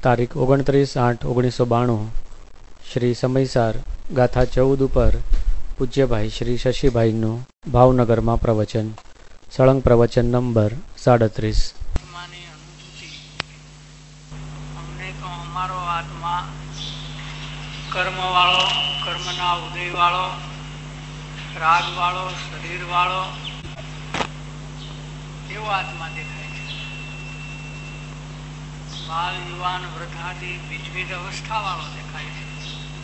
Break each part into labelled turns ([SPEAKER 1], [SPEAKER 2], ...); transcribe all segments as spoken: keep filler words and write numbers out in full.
[SPEAKER 1] તારીખ ઓગણત્રીસ આઠ ઓગણીસો બાણું શ્રી સમયસાર ગાથા ચૌદ ઉપર પૂજ્યભાઈ શ્રી શશીભાઈનું ભાવનગરમાં પ્રવચન. સળંગ પ્રવચન નંબર સાડત્રીસ.
[SPEAKER 2] અમને તો અમારો આત્મા કર્મ વાળો, કર્મના ઉદય વાળો, રાગ વાળો, શરીર વાળો એવો આત્મા દેખાય છે. બાલ, યુવાન, વૃદ્ધાદી વિવિધ અવસ્થા વાળો દેખાય છે.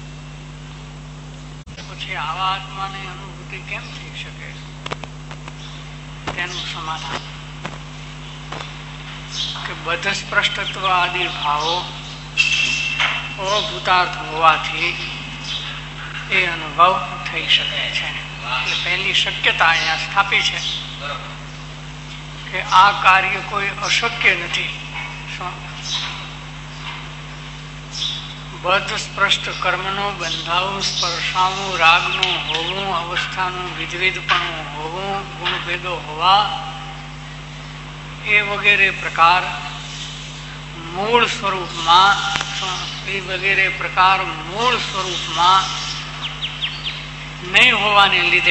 [SPEAKER 2] પછી આવા આત્માની અનુભૂતિ કેમ થઈ શકે? તેનું સમાધાન કે બધ સ્પષ્ટત્વ આદિ ભાવો અભૂતાર્થ હોવાથી એ અનુભવ થઈ શકે છે. એટલે પહેલી શક્યતા અહીંયા સ્થાપી છે કે આ કાર્ય કોઈ અશક્ય નથી. બધ સ્પષ્ટ કર્મનું બંધાવું, સ્પર્શાવું, રાગનું હોવું, અવસ્થાનું વિધવિધપણું હોવું, ગુણભેદો હોવા એ વગેરે પ્રકાર મૂળ સ્વરૂપમાં એ વગેરે પ્રકાર મૂળ સ્વરૂપમાં નહીં હોવાને લીધે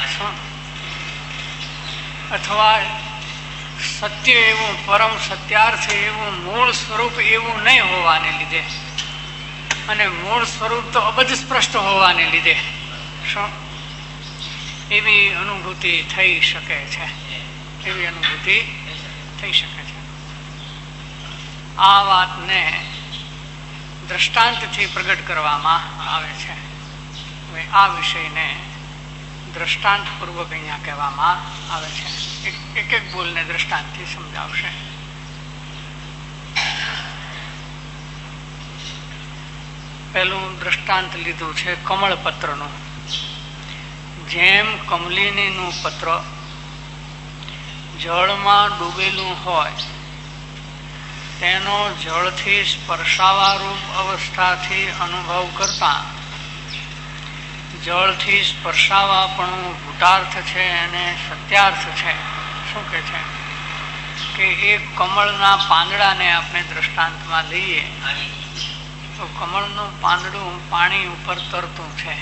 [SPEAKER 2] અથવા સત્ય એવું, પરમ સત્યાર્થ એવું મૂળ સ્વરૂપ એવું નહીં હોવાને લીધે અને મૂળ સ્વરૂપ તો અબધ સ્પષ્ટ હોવાને લીધે શું એવી અનુભૂતિ થઈ શકે છે. એવી અનુભૂતિ થઈ શકે છે. આ વાતને દ્રષ્ટાંતથી પ્રગટ કરવામાં આવે છે. હવે આ વિષયને દ્રષ્ટાંત પૂર્વક અહીંયા કહેવામાં આવે છે. એક એક બોલને દ્રષ્ટાંતથી સમજાવશે. પહેલું દ્રષ્ટાંત લીધું છે કમળપત્રનું. જેમ કમલિનીનું પત્ર જળમાં ડૂબેલું હોય તેનો જળથી સ્પર્શાવારૂપ અવસ્થાથી અનુભવ કરતા જળથી સ્પર્શાવાપણું ભૂતાર્થ છે અને સત્યાર્થ છે. શું કે છે કે એક કમળના પાંદડાને આપણે દ્રષ્ટાંતમાં લઈએ તો કમળનું પાંદડું પાણી ઉપર તરતું છે.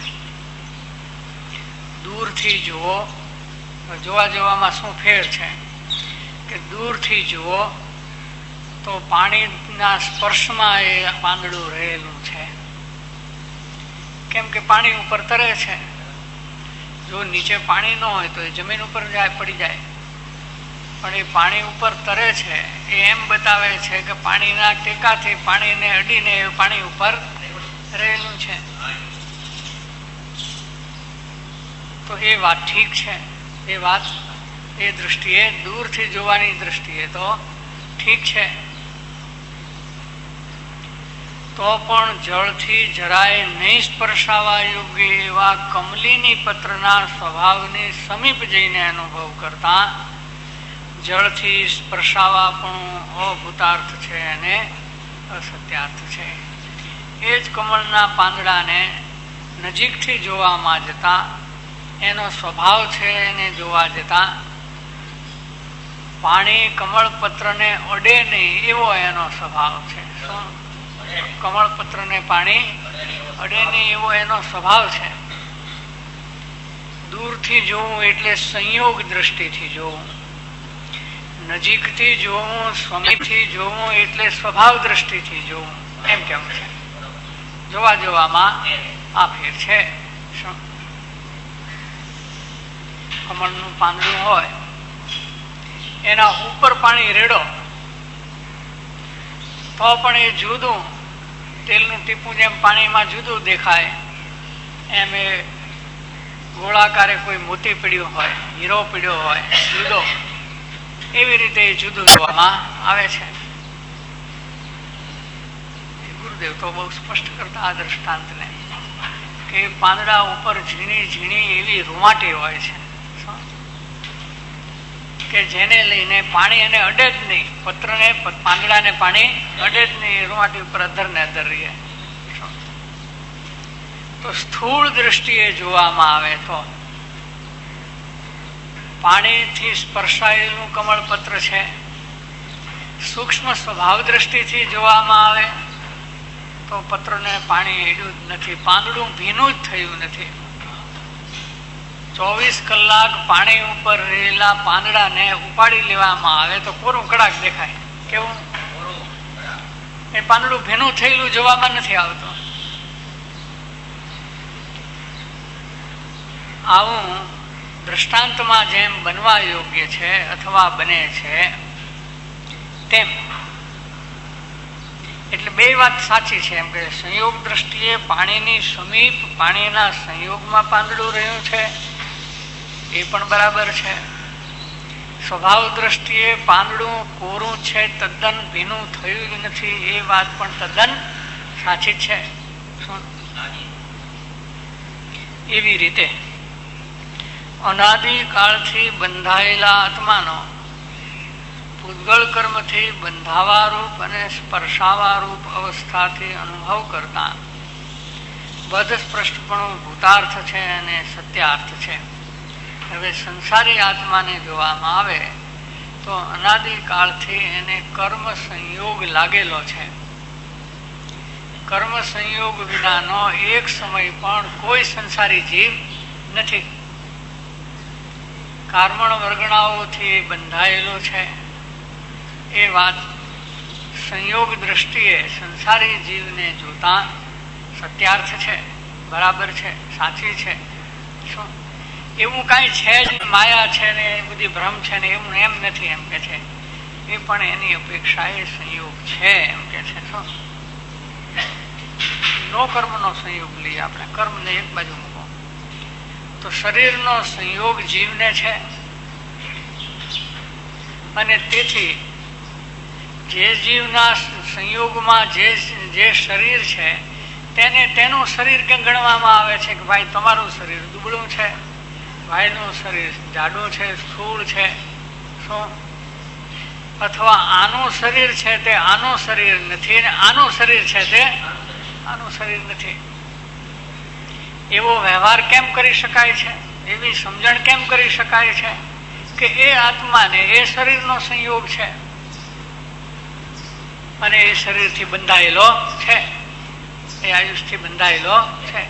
[SPEAKER 2] દૂરથી જુઓ, જોવા જોવામાં શું ફેર છે કે દૂરથી જુઓ તો પાણીના સ્પર્શમાં એ પાંદડું રહેલું છે. કેમ કે પાણી ઉપર તરે છે. જો નીચે પાણી ન હોય તો એ જમીન ઉપર જાય, પડી જાય. પણ એ પાણી ઉપર તરે છે એ એમ બતાવે છે કે પાણીના ટેકાથી, પાણીને અડીને એ પાણી ઉપર રહેલું છે. તો એ વાત ઠીક છે. એ વાત એ દૃષ્ટિએ, દૂરથી જોવાની દ્રષ્ટિએ તો ઠીક છે. તો પણ જળથી જરાય નહીં સ્પર્શાવા યોગ્ય એવા કમલિની પત્રના સ્વભાવની સમીપ જઈને અનુભવ કરતા જળથી સ્પર્શાવા પણ અભૂતાર્થ છે અને અસત્યાર્થ છે. એ જ કમળના પાંદડાને નજીકથી જોવામાં જતા એનો સ્વભાવ છે એને જોવા જતા પાણી કમળપત્રને અડે નહીં એવો એનો સ્વભાવ છે. કમળપત્રને પાણી અડે નહીં એવો એનો સ્વભાવ છે. દૂરથી જોવું એટલે સંયોગ દ્રષ્ટિથી જોવું, નજીકથી જોવું, સ્વમીથી જોવું એટલે સ્વભાવ દ્રષ્ટિથી જોવું, એમ કેવું છે. જોવા જોવામાં આ ફેર છે. શું કમળનું પાંદડું હોય એના ઉપર પાણી રેડો તો પણ એ જુદું, તેલનું ટીપું જેમ પાણીમાં જુદું દેખાય એમ એ ગોળાકારે કોઈ મોતી પીડ્યું હોય, હીરો પીડ્યો હોય જુદો, એવી રીતે એ જુદું જોવામાં આવે છે. ગુરુદેવ તો બહુ સ્પષ્ટ કરતા આ દ્રષ્ટાંતને કે પાંદડા ઉપર ઝીણી ઝીણી એવી રૂંવાટી હોય છે કે જેને લઈને પાણી એને અડે જ નહીં. પત્રને, પાંદડાને પાણી અડે જ નહીં. રૂંવાટી ઉપર અધર ને અધર રહે. તો સ્થૂળ દ્રષ્ટિએ જોવામાં આવે તો પાણીથી સ્પર્શાયેલું કમળપત્ર છે. સૂક્ષ્મ સ્વભાવ દ્રષ્ટિથી જોવામાં આવે તો પત્રને પાણી હેડ્યું જ નથી, પાંદડું ભીનું જ થયું નથી. ચોવીસ કલાક પાણી ઉપર રહેલા પાંદડાને ઉપાડી લેવામાં આવે તો કોરું કડાક દેખાય. કેવું? એ પાંદડું ભીનું થયેલું જોવામાં નથી આવતું. આવું દ્રષ્ટાંતમાં જેમ બનવા યોગ્ય છે અથવા બને છે તેમ, એટલે બે વાત સાચી છે. એમ કે સંયોગ દ્રષ્ટિએ પાણીની સમીપ પાણીના સંયોગમાં પાંદડું રહ્યું છે એ પણ બરાબર છે. સ્વભાવ દ્રષ્ટિએ પાંદડું કોરું છે, તદ્દન ભીનું થયું જ નથી, એ વાત પણ તદ્દન સાચી છે. એવી રીતે અનાદિ કાળથી બંધાયેલા આત્માનો પૂતગળ કર્મથી બંધાવારૂપ અને સ્પર્શાવારૂપ અવસ્થાથી અનુભવ કરતા બધ સ્પષ્ટપણું ભૂતાર્થ છે અને સત્યાર્થ છે. હવે સંસારી આત્માને જોવામાં આવે તો અનાદિકાળથી એને કર્મ સંયોગ લાગેલો છે. કર્મ સંયોગ વિનાનો એક સમય પણ કોઈ સંસારી જીવ નથી. કર્મણ વર્ગણાઓથી બંધાયેલો છે. એ વાત સંયોગ દ્રષ્ટિએ સંસારી જીવને જોતા સત્યાર્થ છે, બરાબર છે, સાચી છે. શું એવું કાંઈ છે જ માયા છે ને એ બધી ભ્રમ છે ને એવું એમ નથી એમ કે છે. એ પણ એની અપેક્ષા એ સંયોગ છે એમ કે છે. શું નો કર્મનો સંયોગ લઈએ આપણે, કર્મને એક બાજુ મૂકો તો શરીરનો સંયોગ જીવને છે અને તેથી જે જીવના સંયોગમાં જે જે શરીર છે તેને તેનું શરીર કે ગણવામાં આવે છે કે ભાઈ તમારું શરીર દુબળું છે, ભાઈનું શરીર જાડું છે, સ્થૂળ છે. શું અથવા આનું શરીર છે તે આનું શરીર નથી અને આનું શરીર છે તે આનું શરીર નથી. એવો વ્યવહાર કેમ કરી શકાય છે? એવી સમજણ કેમ કરી શકાય છે કે એ આત્માને એ શરીરનો સંયોગ છે અને એ શરીરથી બંધાયેલો છે, એ આયુષથી બંધાયેલો છે.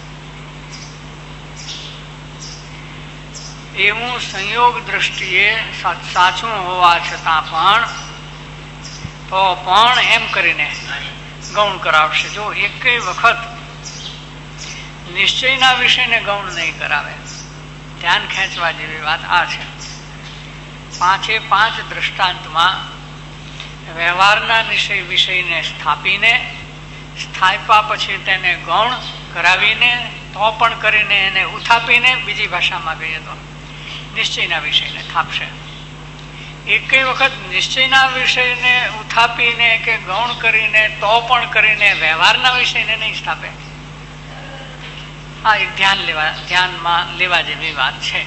[SPEAKER 2] એવું સંયોગ દ્રષ્ટિએ સાચું હોવા છતાં પણ તો પણ એમ કરીને ગૌણ કરાવશે. જો એક વખત નિશ્ચયના વિષયને ગૌણ નહીં કરાવે, ધ્યાન ખેંચવા જેવી વાત આ છે. પાંચે પાંચ દ્રષ્ટાંતમાં વ્યવહારના નિશ્ચય વિષયને સ્થાપીને સ્થાપ્યા પછી તેને ગૌણ કરાવીને તો પણ કરીને એને ઉથાપીને બીજી ભાષામાં કહીએ તો નિશ્ચયના વિષયને થાપશે. એક વખત નિશ્ચયના વિષયને ઉથાપીને કે ગૌણ કરીને તો પણ કરીને વ્યવહારના વિષયને નહીં સ્થાપે. આ એક ધ્યાન લેવા ધ્યાનમાં લેવા જેવી વાત છે.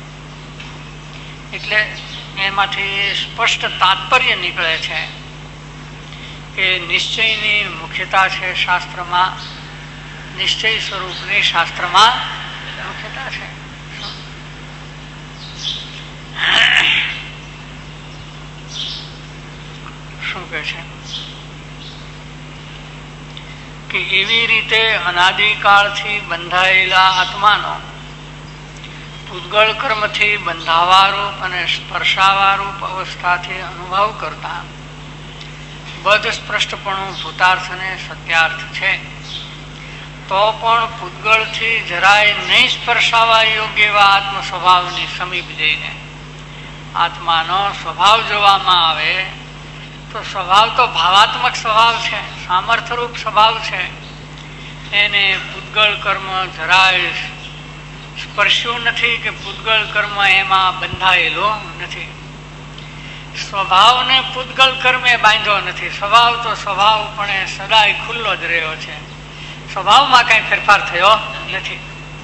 [SPEAKER 2] એટલે એમાંથી સ્પષ્ટ તાત્પર્ય નીકળે છે કે નિશ્ચયની મુખ્યતા છે શાસ્ત્રમાં, નિશ્ચય સ્વરૂપની શાસ્ત્રમાં મુખ્યતા છે. શું કહે છે કે એવી રીતે અનાદિકાળથી બંધાયેલા આત્માનો પૂતગળ કર્મથી બંધાવારૂપ અને સ્પર્શાવારૂપ અવસ્થાથી અનુભવ કરતા બધ સ્પષ્ટપણું ભૂતાર્થ અને સત્યાર્થ છે. તો પણ પૂતગળથી જરાય નહીં સ્પર્શાવા યોગ્ય એવા આત્મ સ્વભાવની સમીપ જઈને આત્માનો સ્વભાવ જોવામાં આવે તો સ્વભાવ તો ભાવાત્મક સ્વભાવ છે, સામર્થ્યરૂપ સ્વભાવ છે. એને પૂતગળ કર્મ જરાય સ્પર્શ્યું નથી કે પૂતગળ કર્મ એમાં બંધાયેલો નથી. સ્વભાવને પૂતગળ કર્મે બાંધ્યો નથી. સ્વભાવ તો સ્વભાવ પણ સદાય ખુલ્લો જ રહ્યો છે. સ્વભાવમાં કઈ ફેરફાર થયો નથી.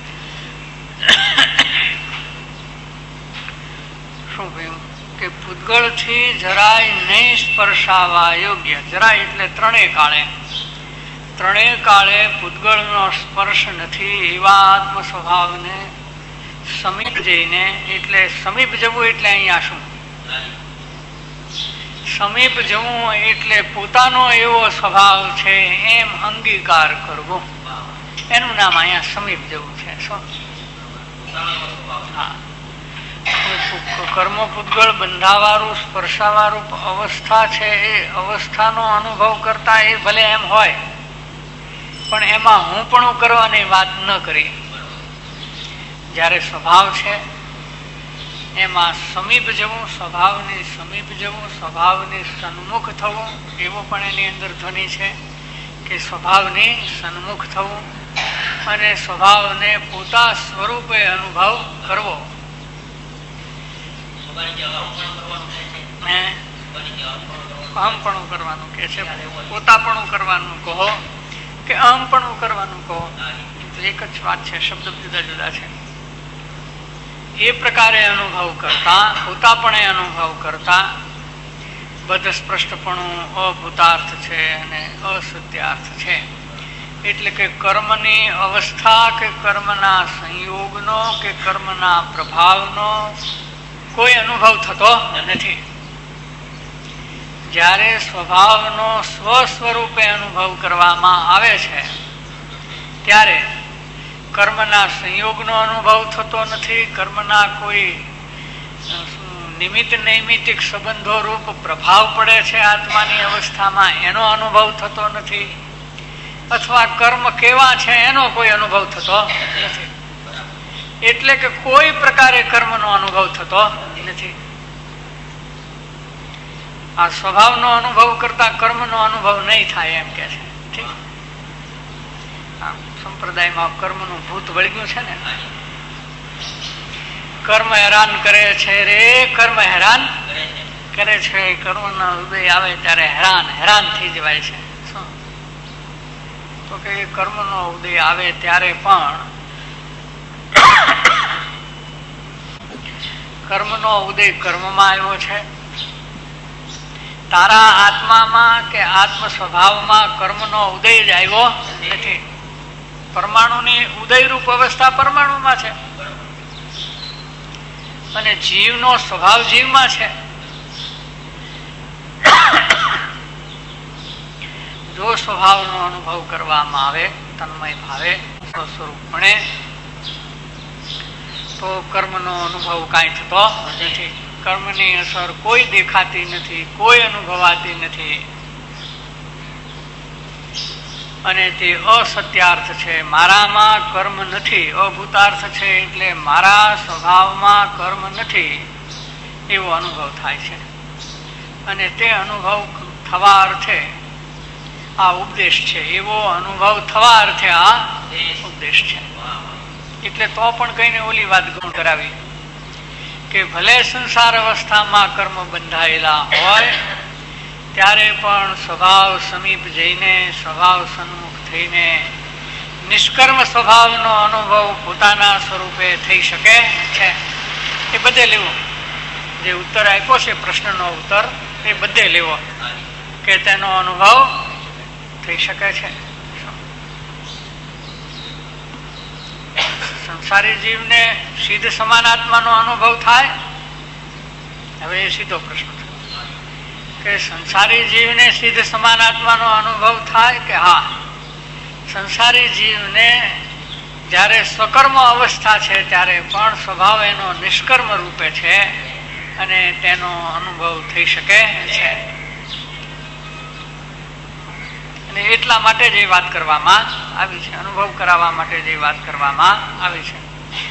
[SPEAKER 2] શું કહ્યું કે પૂતગળથી જરાય નહીં સ્પર્શાવા યોગ્ય. જરાય એટલે ત્રણેય કાળે, ત્રણેય કાળે પૂતગળનો સ્પર્શ નથી એવા આત્મ સ્વભાવને સમીપ જઈને, એટલે સમીપ જવું એટલે અહીંયા શું સમીપ જવું એટલે પોતાનો એવો સ્વભાવ છે એમ અંગીકાર કરવો, એનું નામ અહીંયા સમીપ જવું છે. શું? હા, કર્મ પૂતગળ બંધાવાળું સ્પર્શાવાળું અવસ્થા છે એ અવસ્થાનો અનુભવ કરતા એ ભલે એમ હોય, પણ એમાં હું પણ કરવાની વાત ન કરી. જ્યારે સ્વભાવ છે એમાં સમીપ જવું, સ્વભાવની સમીપ જવું, સ્વભાવની સન્મુખ થવું, એવો પણ એની અંદર ધ્વનિ છે કે સ્વભાવની સન્મુખ થવું અને સ્વભાવને પોતા સ્વરૂપે અનુભવ કરવો. અહમપણું કરવાનું કે છે, પોતાપણું કરવાનું કહો કે અહમપણું કરવાનું કહો, એક જ વાત છે, શબ્દ જુદા જુદા છે. એ પ્રકારે અનુભવ કરતા, પોતાપણે અનુભવ કરતા બધ સ્પષ્ટપણું અભૂતાર્થ છે અને અસત્યાર્થ છે. એટલે કે કર્મની અવસ્થા કે કર્મના સંયોગનો કે કર્મના પ્રભાવનો કોઈ અનુભવ થતો નથી. જ્યારે સ્વભાવનો સ્વ સ્વરૂપે અનુભવ કરવામાં આવે છે ત્યારે કર્મના સંયોગનો અનુભવ થતો નથી, કર્મના કોઈ નિમિત્ત નૈમિત્તિક સંબંધો રૂપ પ્રભાવ પડે છે આત્માની અવસ્થામાં, એનો અનુભવ થતો નથી, અથવા કર્મ કેવા છે એનો કોઈ અનુભવ થતો નથી. એટલે કે કોઈ પ્રકારે કર્મનો અનુભવ થતો નથી. આ સ્વભાવનો અનુભવ કરતા કર્મનો અનુભવ નહીં થાય એમ કે છે. ઠીક, સંપ્રદાયમાં કર્મનું ભૂત વળગ્યું છે ને, કર્મ હેરાન કરે છે રે, કર્મ હેરાન કરે છે. કર્મનો ઉદય આવે ત્યારે હેરાન હેરાન થઈ જવાય છે. શું? તો કે કર્મનો ઉદય આવે ત્યારે પણ કર્મનો ઉદય કર્મમાં આવ્યો છે. તારા આત્મામાં કે આત્મ સ્વભાવમાં કર્મનો ઉદય જ આવ્યો નથી. પરમાણુની ઉદયરૂપ અવસ્થા પરમાણુમાં છે અને જીવનો સ્વભાવ જીવમાં છે. જો સ્વભાવનો અનુભવ કરવામાં આવે તન્મય ભાવે સ્વસ્વરૂપપણે, તો કર્મનો અનુભવ કાંઈ થતો નથી. કર્મની અસર કોઈ દેખાતી નથી, કોઈ અનુભવાતી નથી અને તે અસત્યાર્થ છે. મારામાં કર્મ નથી, અભૂતાર્થ છે, એટલે મારા સ્વભાવમાં કર્મ નથી એવો અનુભવ થાય છે. અને તે અનુભવ થવા અર્થે આ ઉપદેશ છે, એવો અનુભવ થવા અર્થે આ ઉપદેશ છે. એટલે તો પણ કઈને ઓલી વાત ગુણ કરાવી કે ભલે સંસાર અવસ્થામાં કર્મ બંધાયેલા હોય ત્યારે પણ સ્વભાવ સમીપ જઈને, સ્વભાવ સન્મુખ થઈને નિષ્કર્મ સ્વભાવનો અનુભવ પોતાના સ્વરૂપે થઈ શકે છે. એ બધે લેવો. જે ઉત્તર આપ્યો છે પ્રશ્નનો ઉત્તર, એ બધે લેવો કે તેનો અનુભવ થઈ શકે છે. સંસારી જીવને સિદ્ધ સમાનાત્માનો અનુભવ થાય. હવે એ સીધો પ્રશ્ન છે કે સંસારી જીવને સિદ્ધ સમાનાત્માનો અનુભવ થાય કે હા, સંસારી જીવને જ્યારે સ્વકર્મ અવસ્થા છે ત્યારે પણ સ્વભાવ એનો નિષ્કર્મ રૂપે છે અને તેનો અનુભવ થઈ શકે છે. અને એટલા માટે જ એ વાત કરવામાં આવી છે, અનુભવ કરાવવા માટે જે વાત કરવામાં આવી છે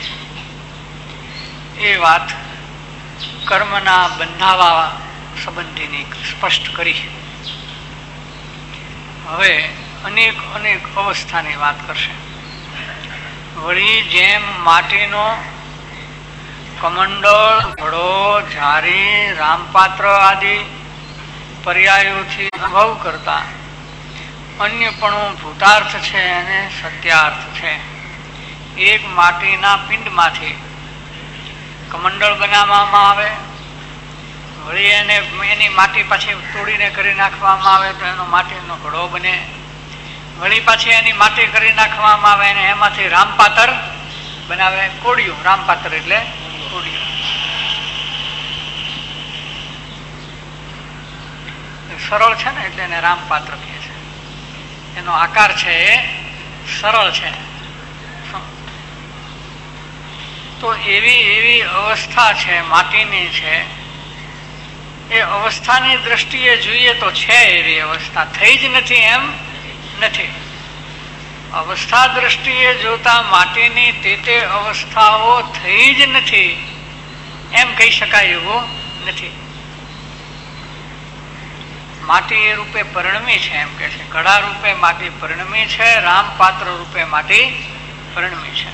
[SPEAKER 2] એ વાત કર્મના બંધાવા સંબંધીની સ્પષ્ટ કરી. હવે અનેક અનેક અવસ્થાની વાત કરશે. વળી જેમ માટીનો કમંડળ, ઘડો, ઝારી, રામપાત્ર આદિ પર્યાયોથી અનુભવ કરતા અન્યપણું ભૂતાર્થ છે અને સત્યાર્થ છે. એક માટીના પિંડમાંથી કમંડળ બનાવવામાં આવે, વળી એને એની માટી પાછી તોડીને કરી નાખવામાં આવે તો એનો માટીનો ઘડો બને, વળી પાછી એની માટી કરી નાખવામાં આવે અને એમાંથી રામપાત્ર બનાવે. કોડિયું, રામપાત્ર એટલે કોડિયું. સરળ છે ને એટલે એને રામપાત્ર કહે છે. એનો આકાર છે એ સરળ છે. તો એવી એવી અવસ્થા છે માટીની છે. એ અવસ્થાની દ્રષ્ટિએ જોઈએ તો છે એવી અવસ્થા, થઈ જ નથી એમ નથી. અવસ્થા દ્રષ્ટિએ જોતા માટીની તે તે અવસ્થાઓ થઈ જ નથી એમ કહી શકાય એવું નથી. માટી એ રૂપે પરિણમી છે એમ કે છે. ઘડા રૂપે માટી પરિણમી છે, રામપાત્ર રૂપે માટી પરિણમી છે.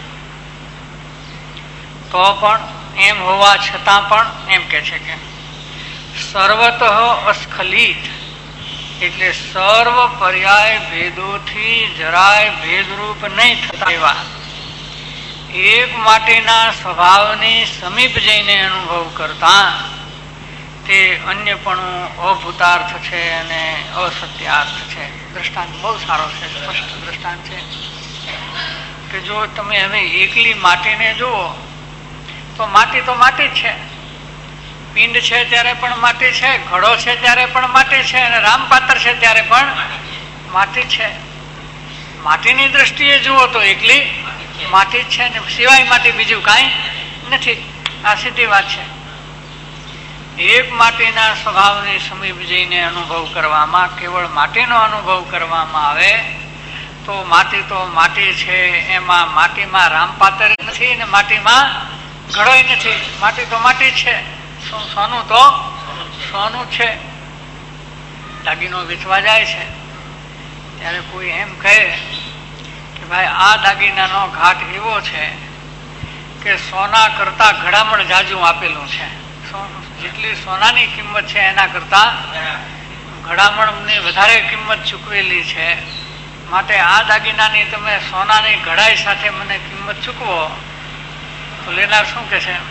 [SPEAKER 2] તો પણ એમ હોવા છતાં પણ એમ કે છે કે સર્વતઃ અસ્ખલિત એટલે સર્વ પર્યાય ભેદોથી જરાય ભેદરૂપ નહીં થતા એવા એક માટીના સ્વભાવની સમીપ જઈને અનુભવ કરતા તે અન્યપણું અભૂતાર્થ છે અને અસત્યાર્થ છે. દ્રષ્ટાંત બહુ સારો છે, સ્પષ્ટ દ્રષ્ટાંત છે કે જો તમે હવે એકલી માટીને જુઓ તો માટી તો માટી જ છે. પિંડ છે ત્યારે પણ માટી છે, ઘડો છે ત્યારે પણ માટી છે, અને રામપાત્ર છે ત્યારે પણ માટી છે. માટીની દ્રષ્ટિએ જુઓ તો એકલી માટી જ છે ને સિવાય માટી બીજું કાંઈ નથી. આ સીધી વાત છે. એક માટીના સ્વભાવની સમીપ જઈને અનુભવ કરવામાં, કેવળ માટીનો અનુભવ કરવામાં આવે તો માટી તો માટી છે. એમાં માટીમાં રામપાત્ર નથી ને માટીમાં ઘડોય નથી. માટી તો માટી જ છે. સોનું તો સોનું છે. દાગીનો વેચવા જાય છે ત્યારે કોઈ એમ કહે કે ભાઈ આ દાગીનાનો ઘાટ એવો છે કે સોના કરતા ઘડામણ જાજુ આપેલું છે. જેટલી સોનાની કિંમત છે એના કરતા ઘડામણની વધારે કિંમત ચૂકવેલી છે. માટે આ દાગીનાની તમે સોનાની ઘડાઈ સાથે મને કિંમત ચૂકવો તો લેનાર શું કે છે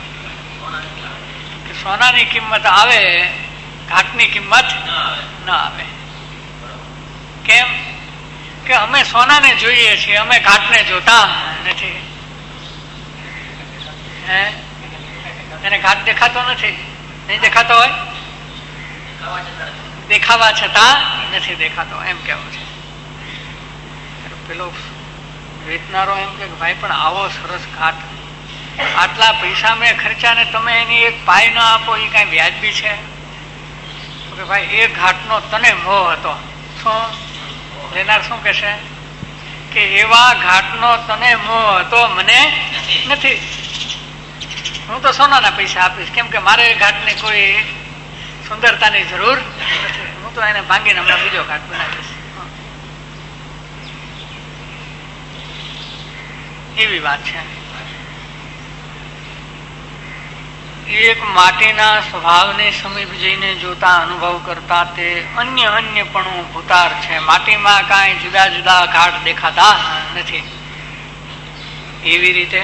[SPEAKER 2] કે સોનાની કિંમત આવે, ઘાટની કિંમત ન આવે. કેમ કે અમે સોનાને જોઈએ છીએ, અમે ઘાટને જોતા નથી. હે એને ઘાટ દેખાતો નથી. નહીં દેખાતો હોય, દેખાવા છતાં નથી દેખાતો એમ કેવું છે. પેલો વેચનારો એમ કે ભાઈ પણ આવો સરસ ઘાટ, આટલા પૈસા મેં ખર્ચા ને તમે એની એક પાય ના આપો એ કઈ વ્યાજબી છે? કે ભાઈ એ ઘાટનો તને મોહ હતો. શું લેનાર શું કહેશે કે એવા ઘાટનો તને મોહ હતો, મને નથી. હું તો સોનાના પૈસા આપીશ કેમ કે મારે ઘાટની કોઈ સુંદરતાની જરૂર નથી. હું તો એને ભાંગીને હમણાં બીજો ઘાટ બનાવીશ. એવી વાત છે. એક માટીના સ્વભાવની સમીપ જઈને જોતા અનુભવ કરતા તે અન્ય અન્યપણું ભૂતાર છે. માટીમાં કાંઈ જુદા જુદા ઘાટ દેખાતા નથી. એવી રીતે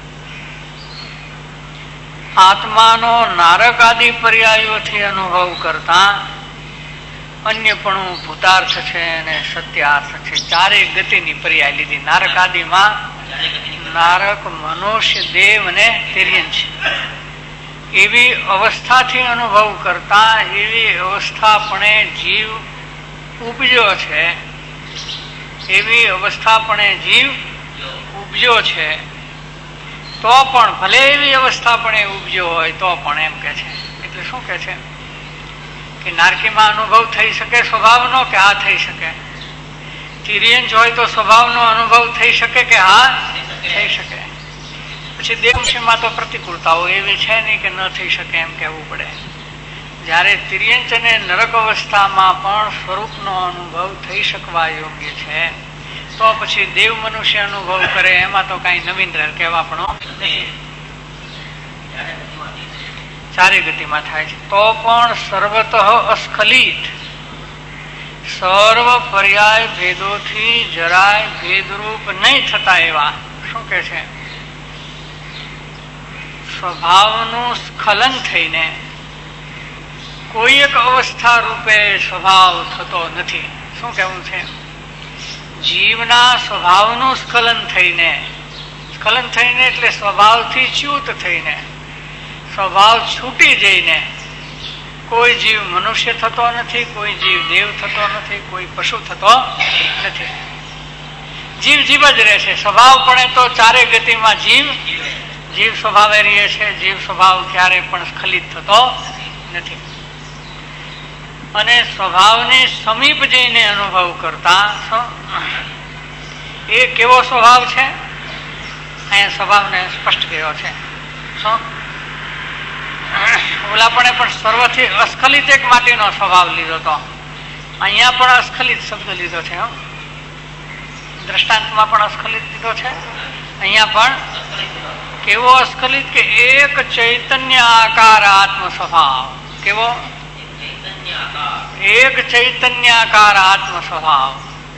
[SPEAKER 2] આત્માનો નારક આદિ પર્યાયોથી અનુભવ કરતા અન્યપણું ભૂતાર્થ છે અને સત્યાર્થ છે. ચારેય ગતિની પર્યાય લીધી. નારક આદિમાં નારક, મનુષ્ય, દેવ અને તિર્યન છે. એવી અવસ્થાથી અનુભવ કરતા એવી અવસ્થા પણ જીવ ઉપજ્યો છે. એવી અવસ્થા પણ જીવ ઉપજ્યો છે. તો પણ ભલે એવી અવસ્થા પણ ઉપજ્યો હોય તો પણ એમ કે છે. એટલે શું કે છે કે નારકીમાં અનુભવ થઈ શકે સ્વભાવનો કે આ થઈ શકે? તિર્યંચ હોય તો સ્વભાવનો અનુભવ થઈ શકે કે હા થઈ શકે? પછી દેવશીમાં તો પ્રતિકૂળતાઓ એવી છે નહીં કે ન થઈ શકે એમ કહેવું પડે. જ્યારે તિર્યંચ અને નરક અવસ્થામાં પણ સ્વરૂપનો અનુભવ થઈ શકવા યોગ્ય છે તો પછી દેવ મનુષ્ય અનુભવ કરે એમાં તો કઈ નવીન કહેવા પણ નહીં. ચારે ગતિમાં થાય છે તો પણ સર્વતઃ અસ્ખલિત, સર્વ પર્યાય ભેદોથી જરાય ભેદરૂપ નહીં થતા એવા. શું કે છે? સ્વભાવનું સ્ખલન થઈને કોઈ એક અવસ્થા રૂપે સ્વભાવ થતો નથી. શું કહેવું છે? જીવના સ્વભાવનું સ્ખલન થઈને, સ્ખલન થઈને એટલે સ્વભાવથી ચ્યુત થઈને, સ્વભાવ છૂટી જઈને કોઈ જીવ મનુષ્ય થતો નથી, કોઈ જીવ દેવ થતો નથી, કોઈ પશુ થતો નથી. જીવ જીવ જ રહે છે. સ્વભાવપણે તો ચારે ગતિમાં જીવ જીવ સ્વભાવે રહે છે. જીવ સ્વભાવ ક્યારે પણ સ્ખલિત થતો નથી. અને સ્વભાવની સમીપ જઈને અનુભવ કરતા એ કેવો સ્વભાવ છે? અહીંયા સ્વભાવને સ્પષ્ટ કર્યો છે. શું ઓલાપણે પણ સર્વથી અસ્ખલિત એક માટીનો સ્વભાવ લીધો હતો. અહીંયા પણ અસ્ખલિત શબ્દ લીધો છે. દ્રષ્ટાંતમાં પણ અસ્ખલિત લીધો છે. અહીંયા પણ કેવો અસ્ખલિત કે એક ચૈતન્ય આકાર આત્મ સ્વભાવ. કેવો? એક ચૈતન્યાકાર આત્મ સ્વભાવ.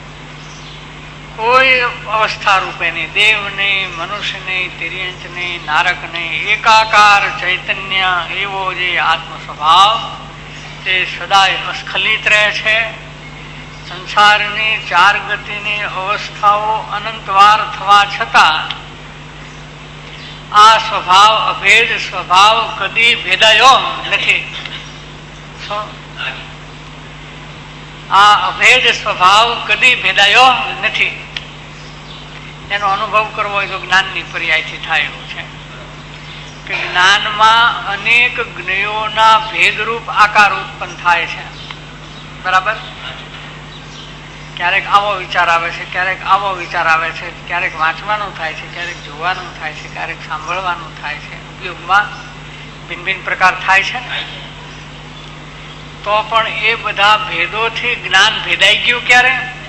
[SPEAKER 2] કોઈ અવસ્થા રૂપે નહીં, દેવ નહીં, મનુષ્ય નહીં, તિર્યંચ નહીં, નારક નહીં, એકાકાર ચૈતન્ય એવો જે આત્મ સ્વભાવ તે સદાય અસ્ખલિત રહે છે. સંસારની ચાર ગતિની અવસ્થાઓ અનંતવાર થવા છતાં આ સ્વભાવ અભેદ સ્વભાવ કદી ભેદાયો નથી. આ અભેદ સ્વભાવ કદી ભેદાયો નથી. એનો અનુભવ કરવો હોય તો જ્ઞાનની પર્યાયથી થાય એવું છે કે જ્ઞાનમાં અનેક જ્ઞેયોના ભેદરૂપ આકાર ઉત્પન્ન થાય છે. બરાબર? ક્યારેક આવો વિચાર આવે છે, ક્યારેક આવો વિચાર આવે છે, ક્યારેક વાંચવાનું થાય છે, ક્યારેક જોવાનું થાય છે, ક્યારેક સાંભળવાનું થાય છે. ઉપયોગમાં ભિન્ન ભિન્ન પ્રકાર થાય છે ને. તો પણ એ બધા ભેદોથી જ્ઞાન ભેદાઈ ગયું ક્યારે?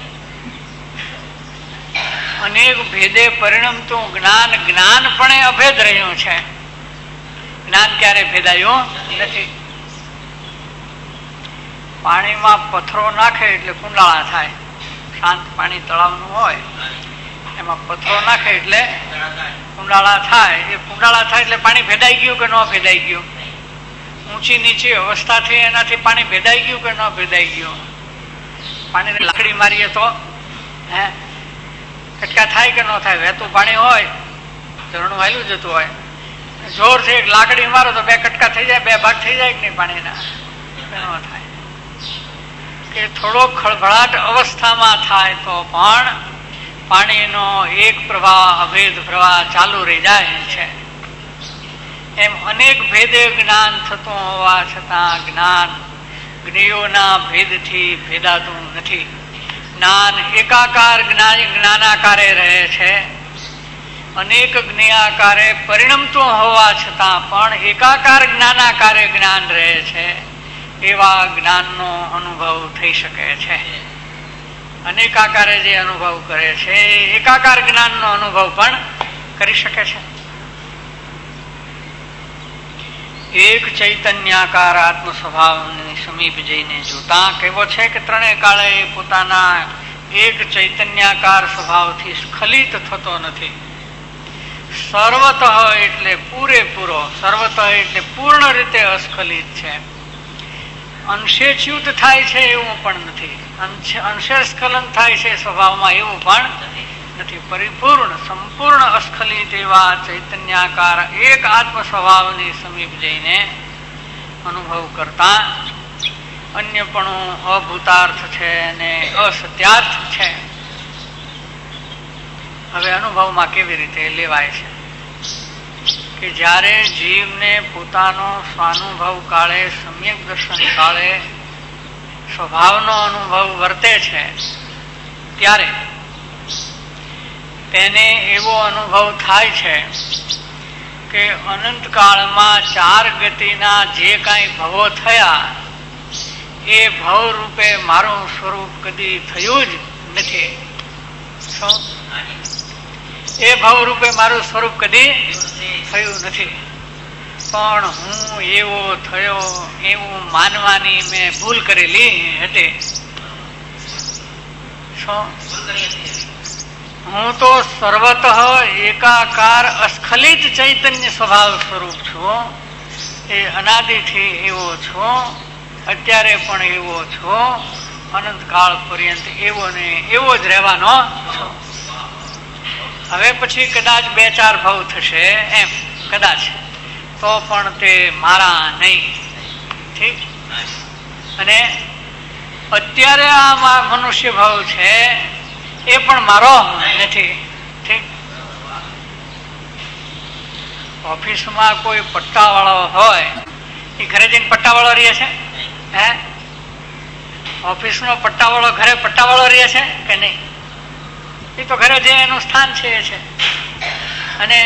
[SPEAKER 2] અનેક ભેદે પરિણમતું જ્ઞાન જ્ઞાનપણે અભેદ રહ્યું છે. જ્ઞાન ક્યારે ભેદાયું નથી. પાણીમાં પથ્થરો નાખે એટલે કુંડાળા થાય. શાંત પાણી તળાવનું હોય એમાં પથ્થરો નાખે એટલે કુંડાળા થાય. એ કુંડાળા થાય એટલે પાણી ભેદાઈ ગયું કે ન ભેદાઈ ગયું? ઊંચી નીચી અવસ્થાથી એનાથી પાણી ભેદાઈ ગયું કે ન ભેદાઈ ગયું? પાણીને લાકડી મારીએ તો હે કટકા થાય કે ન થાય? વહેતું પાણી હોય, ઝરણું હાલ્યું જતું હોય, જોરથી એક લાકડી મારો તો બે કટકા થઈ જાય, બે ભાગ થઈ જાય કે નહીં પાણીના? ન થાય. કે થોડો ખળભળાટ અવસ્થામાં થાય તો પણ પાણીનો એક પ્રવાહ અભેદ પ્રવાહ ચાલુ રહી જાય છે. એમ અનેક ભેદે જ્ઞાન થતું હોવા છતાં જ્ઞાન જ્ઞેયોના ભેદથી ભેદાતું નથી. જ્ઞાન એકાકાર જ્ઞાન જ્ઞાનાકારે રહે છે. અનેક જ્ઞેયાકારે પરિણમતું હોવા છતાં પણ એકાકાર જ્ઞાનાકારે જ્ઞાન રહે છે. એવા જ્ઞાનનો અનુભવ થઈ શકે છે. અનેકાકારે જે અનુભવ કરે છે એકાકાર જ્ઞાનનો અનુભવ પણ કરી શકે છે. એક ચૈતન્યાકાર આત્મ સ્વભાવની સમીપ જઈને જોતા કેવો છે કે ત્રણેય કાળે પોતાના એક ચૈતન્યાકાર સ્વભાવથી સ્ખલિત થતો નથી. સર્વતઃ એટલે પૂરેપૂરો, સર્વતઃ એટલે પૂર્ણ રીતે અસ્ખલિત છે. અંશે ચ્યુત થાય છે એવું પણ નથી, અંશે સ્ખલન થાય છે સ્વભાવમાં એવું પણ નથી. પરિપૂર્ણ સંપૂર્ણ અસ્ખલિત એવા ચૈતન્યાકાર એક આત્મ સ્વભાવની સમીપ જઈને અનુભવ કરતા અન્યપણું અભૂતાર્થ છે અને અસત્યાર્થ છે. હવે અનુભવમાં કેવી રીતે લેવાય છે કે જ્યારે જીવને પોતાનો સ્વાનુભવ કાળે સમ્યક દર્શન કાળે સ્વભાવનો અનુભવ વર્તે છે ત્યારે તેને એવો અનુભવ થાય છે કે અનંત કાળમાં ચાર ગતિના જે કાંઈ ભવો થયા એ ભવ રૂપે મારું સ્વરૂપ કદી થયું જ નથી. શું? એ ભવ રૂપે મારું સ્વરૂપ કદી થયું નથી. પણ હું એવો થયો એવું માનવાની મેં ભૂલ કરેલી હતી. શું? હું તો સર્વતઃ એકાકાર અસ્ખલિત ચૈતન્ય સ્વભાવ સ્વરૂપ છું. એ અનાદિથી એવો છું, અત્યારે પણ એવો છું, અનંતકાળ પર્યંત એવો ને એવો જ રહેવાનો છું. હવે પછી કદાચ બે ચાર ભાવ થશે એમ કદાચ, તો પણ તે મારા નહીં. ઠીક. અને અત્યારે આ મનુષ્ય ભાવ છે એ પણ મારો નથી. ઠીક, ઓફિસમાં કોઈ પટ્ટાવાળો હોય એ ઘરે જઈને પટ્ટાવાળો રહે છે? હે, ઓફિસનો પટ્ટાવાળો ઘરે પટ્ટાવાળો રહે છે કે નહીં? એ તો ઘરે જે એનું સ્થાન છે એ છે. અને